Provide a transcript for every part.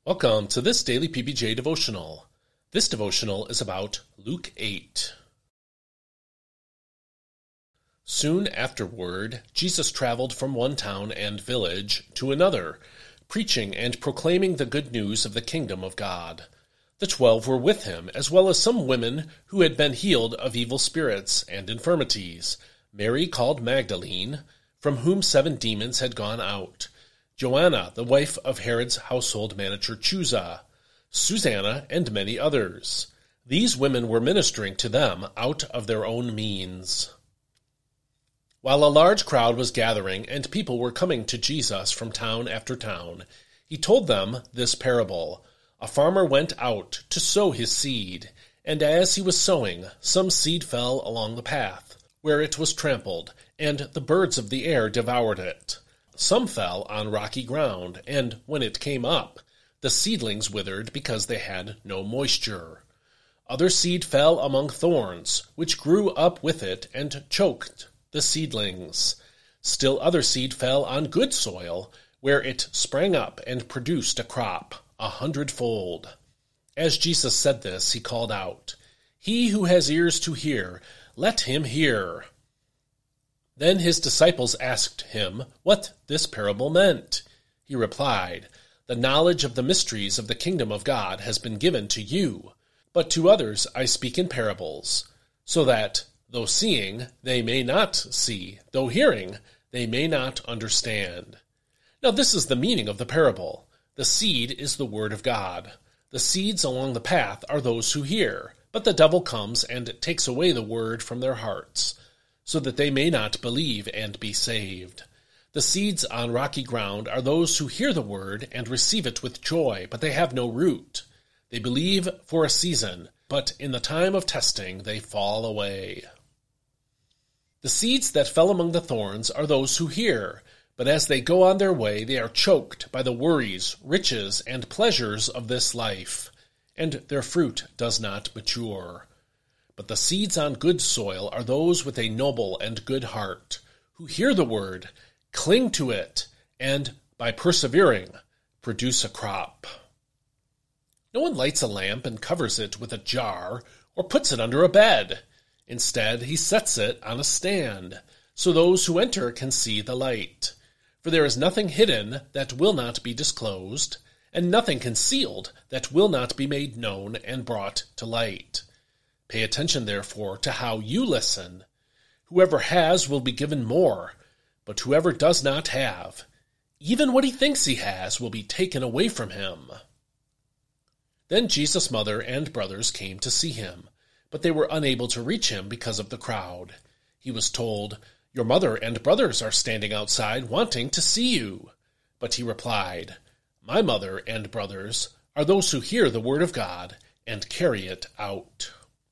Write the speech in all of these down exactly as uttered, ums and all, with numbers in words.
Welcome to this daily P B J devotional. This devotional is about Luke eight. Soon afterward, Jesus traveled from one town and village to another, preaching and proclaiming the good news of the kingdom of God. The twelve were with him, as well as some women who had been healed of evil spirits and infirmities. Mary called Magdalene, from whom seven demons had gone out. Joanna, the wife of Herod's household manager Chuza, Susanna, and many others. These women were ministering to them out of their own means. While a large crowd was gathering and people were coming to Jesus from town after town, he told them this parable. A farmer went out to sow his seed, and as he was sowing, some seed fell along the path, where it was trampled, and the birds of the air devoured it. Some fell on rocky ground, and when it came up, the seedlings withered because they had no moisture. Other seed fell among thorns, which grew up with it and choked the seedlings. Still other seed fell on good soil, where it sprang up and produced a crop, a hundredfold. As Jesus said this, he called out, "He who has ears to hear, let him hear." Then his disciples asked him what this parable meant. He replied, "The knowledge of the mysteries of the kingdom of God has been given to you, but to others I speak in parables, so that, though seeing, they may not see, though hearing, they may not understand." Now this is the meaning of the parable. The seed is the word of God. The seeds along the path are those who hear, but the devil comes and takes away the word from their hearts, so that they may not believe and be saved. The seeds on rocky ground are those who hear the word and receive it with joy, but they have no root. They believe for a season, but in the time of testing they fall away. The seeds that fell among the thorns are those who hear, but as they go on their way they are choked by the worries, riches, and pleasures of this life, and their fruit does not mature. But the seeds on good soil are those with a noble and good heart, who hear the word, cling to it, and, by persevering, produce a crop. No one lights a lamp and covers it with a jar or puts it under a bed. Instead, he sets it on a stand, so those who enter can see the light. For there is nothing hidden that will not be disclosed, and nothing concealed that will not be made known and brought to light. Pay attention, therefore, to how you listen. Whoever has will be given more, but whoever does not have, even what he thinks he has, will be taken away from him. Then Jesus' mother and brothers came to see him, but they were unable to reach him because of the crowd. He was told, "Your mother and brothers are standing outside wanting to see you." But he replied, "My mother and brothers are those who hear the word of God and carry it out."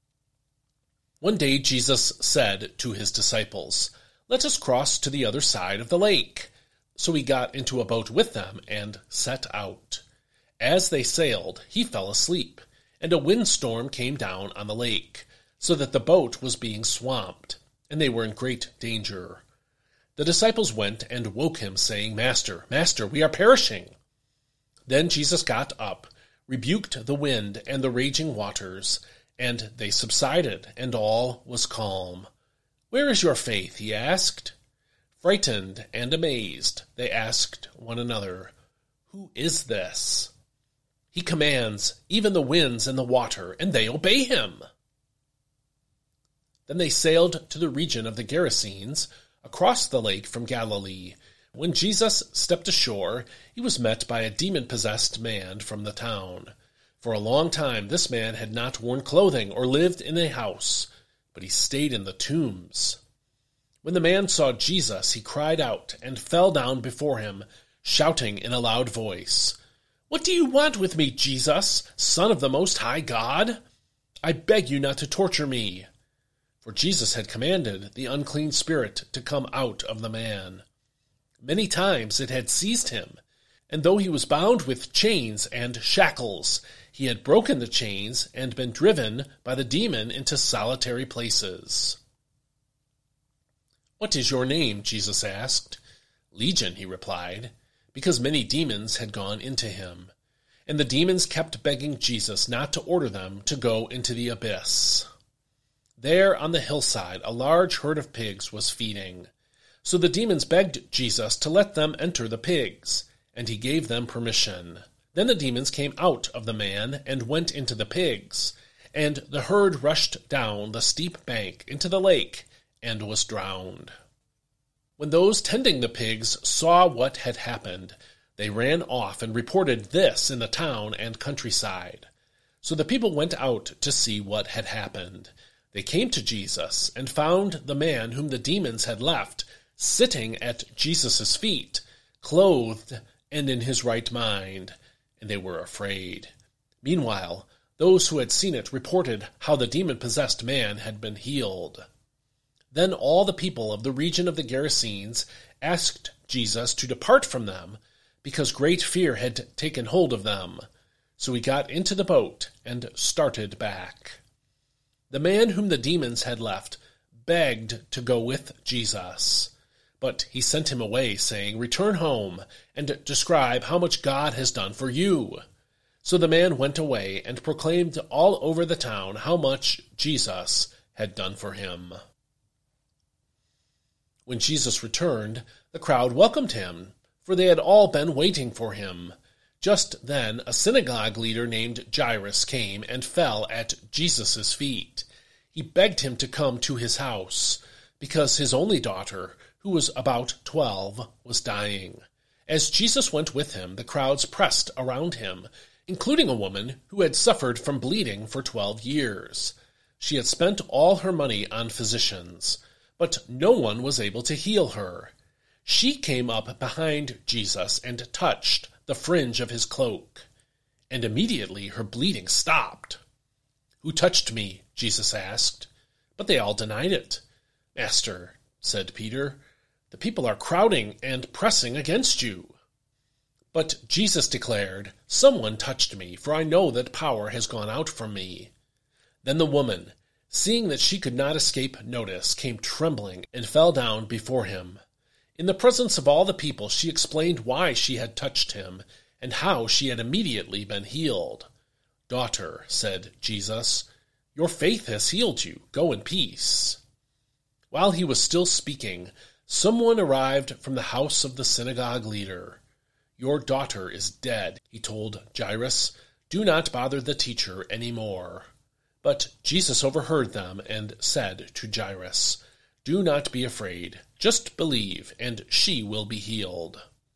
One day Jesus said to his disciples, "Let us cross to the other side of the lake." So he got into a boat with them and set out. As they sailed, he fell asleep, and a windstorm came down on the lake, so that the boat was being swamped, and they were in great danger. The disciples went and woke him, saying, "Master, Master, we are perishing." Then Jesus got up, rebuked the wind and the raging waters, and they subsided, and all was calm. "Where is your faith?" he asked. Frightened and amazed, they asked one another, "Who is this? He commands even the winds and the water, and they obey him." Then they sailed to the region of the Gerasenes, across the lake from Galilee. When Jesus stepped ashore, he was met by a demon-possessed man from the town. For a long time this man had not worn clothing or lived in a house, but he stayed in the tombs. When the man saw Jesus, he cried out and fell down before him, shouting in a loud voice, "What do you want with me, Jesus, Son of the Most High God? I beg you not to torture me." For Jesus had commanded the unclean spirit to come out of the man. Many times it had seized him, and though he was bound with chains and shackles, he had broken the chains and been driven by the demon into solitary places. "What is your name?" Jesus asked. "Legion," he replied, because many demons had gone into him. and the demons kept begging Jesus not to order them to go into the abyss. There on the hillside a large herd of pigs was feeding. So the demons begged Jesus to let them enter the pigs, and he gave them permission. Then the demons came out of the man and went into the pigs, and the herd rushed down the steep bank into the lake and was drowned. When those tending the pigs saw what had happened, they ran off and reported this in the town and countryside. So the people went out to see what had happened. They came to Jesus and found the man whom the demons had left sitting at Jesus' feet, clothed and in his right mind, and they were afraid. Meanwhile, those who had seen it reported how the demon-possessed man had been healed. Then all the people of the region of the Gerasenes asked Jesus to depart from them, because great fear had taken hold of them. So he got into the boat and started back. The man whom the demons had left begged to go with Jesus, but he sent him away, saying, "Return home and describe how much God has done for you." So the man went away and proclaimed all over the town how much Jesus had done for him. When Jesus returned, the crowd welcomed him, for they had all been waiting for him. Just then a synagogue leader named Jairus came and fell at Jesus' feet. He begged him to come to his house, because his only daughter, who was about twelve, was dying. As Jesus went with him, the crowds pressed around him, including a woman who had suffered from bleeding for twelve years. She had spent all her money on physicians, but no one was able to heal her. She came up behind Jesus and touched the fringe of his cloak, and immediately her bleeding stopped. "Who touched me?" Jesus asked, but they all denied it. "Master," said Peter, "the people are crowding and pressing against you." But Jesus declared, "Someone touched me, for I know that power has gone out from me." Then the woman, seeing that she could not escape notice, came trembling and fell down before him. In the presence of all the people, she explained why she had touched him and how she had immediately been healed. "Daughter," said Jesus, "your faith has healed you. Go in peace." While he was still speaking, someone arrived from the house of the synagogue leader. "Your daughter is dead," he told Jairus. "Do not bother the teacher any more." But Jesus overheard them and said to Jairus, "Do not be afraid. Just believe, and she will be healed."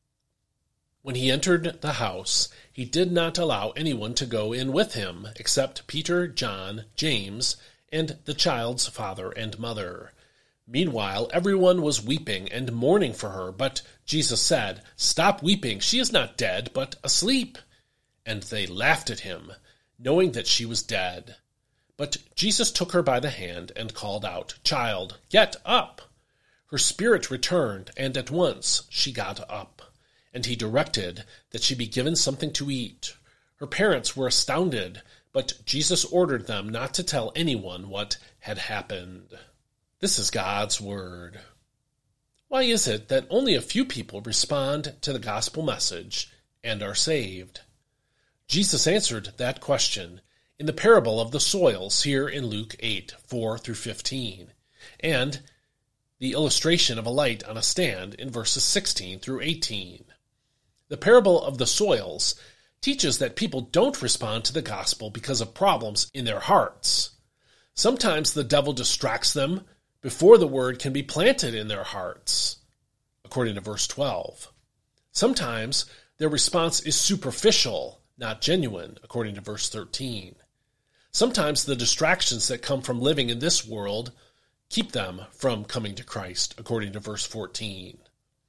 When he entered the house, he did not allow anyone to go in with him, except Peter, John, James, and the child's father and mother. Meanwhile, everyone was weeping and mourning for her, but Jesus said, "Stop weeping. She is not dead, but asleep." And they laughed at him, knowing that she was dead. But Jesus took her by the hand and called out, "Child, get up!" Her spirit returned, and at once she got up. And he directed that she be given something to eat. Her parents were astounded, but Jesus ordered them not to tell anyone what had happened. This is God's word. Why is it that only a few people respond to the gospel message and are saved? Jesus answered that question in the parable of the soils here in Luke eight, four through fifteen, and the illustration of a light on a stand in verses sixteen through eighteen. The parable of the soils teaches that people don't respond to the gospel because of problems in their hearts. Sometimes the devil distracts them before the word can be planted in their hearts, according to verse twelve. Sometimes their response is superficial, not genuine, according to verse thirteen. Sometimes the distractions that come from living in this world keep them from coming to Christ, according to verse fourteen.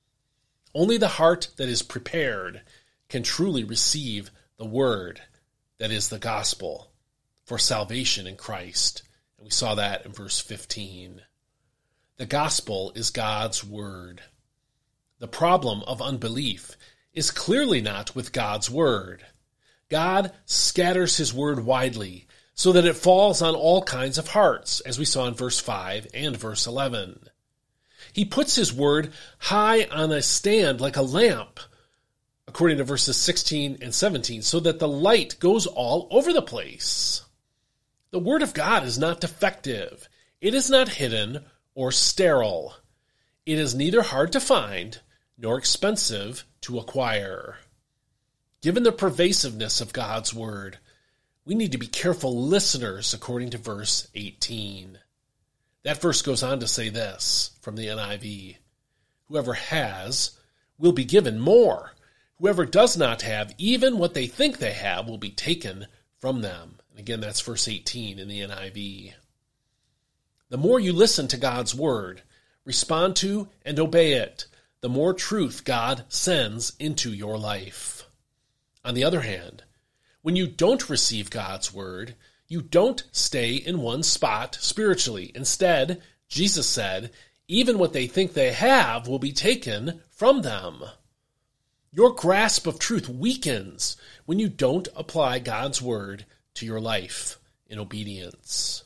Only the heart that is prepared can truly receive the word, that is the gospel, for salvation in Christ. And we saw that in verse fifteen. The gospel is God's word. The problem of unbelief is clearly not with God's word. God scatters his word widely so that it falls on all kinds of hearts, as we saw in verse five and verse eleven. He puts his word high on a stand like a lamp, according to verses sixteen and seventeen, so that the light goes all over the place. The Word of God is not defective. It is not hidden or sterile. It is neither hard to find nor expensive to acquire. Given the pervasiveness of God's Word, we need to be careful listeners, according to verse eighteen. That verse goes on to say this from the N I V. Whoever has will be given more. Whoever does not have, even what they think they have, will be taken from them. And again, that's verse eighteen in the N I V. The more you listen to God's Word, respond to and obey it, the more truth God sends into your life. On the other hand, when you don't receive God's Word, you don't stay in one spot spiritually. Instead, Jesus said, even what they think they have will be taken from them. Your grasp of truth weakens when you don't apply God's Word to your life in obedience.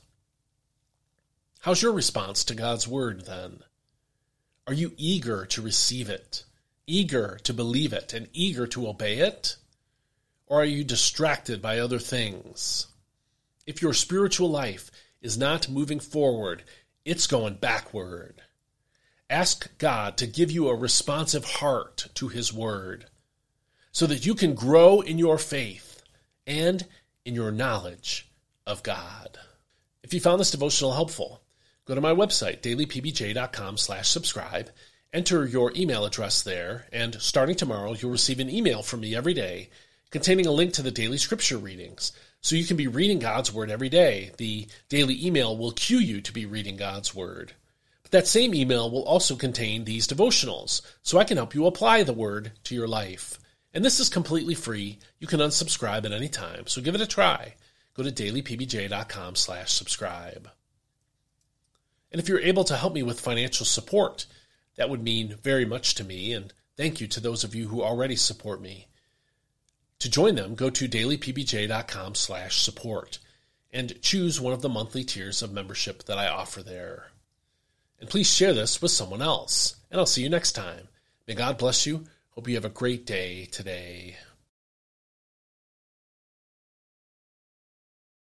How's your response to God's Word then? Are you eager to receive it, eager to believe it, and eager to obey it? Or are you distracted by other things? If your spiritual life is not moving forward, it's going backward. Ask God to give you a responsive heart to His Word so that you can grow in your faith and in your knowledge of God. If you found this devotional helpful, go to my website, daily p b j dot com slash subscribe, enter your email address there, and starting tomorrow, you'll receive an email from me every day containing a link to the daily scripture readings. So you can be reading God's Word every day. The daily email will cue you to be reading God's Word. But that same email will also contain these devotionals, so I can help you apply the Word to your life. And this is completely free. You can unsubscribe at any time, so give it a try. Go to daily p b j dot com slash subscribe. And if you're able to help me with financial support, that would mean very much to me, and thank you to those of you who already support me. To join them, go to daily p b j dot com slash support and choose one of the monthly tiers of membership that I offer there. And please share this with someone else. And I'll see you next time. May God bless you. Hope you have a great day today.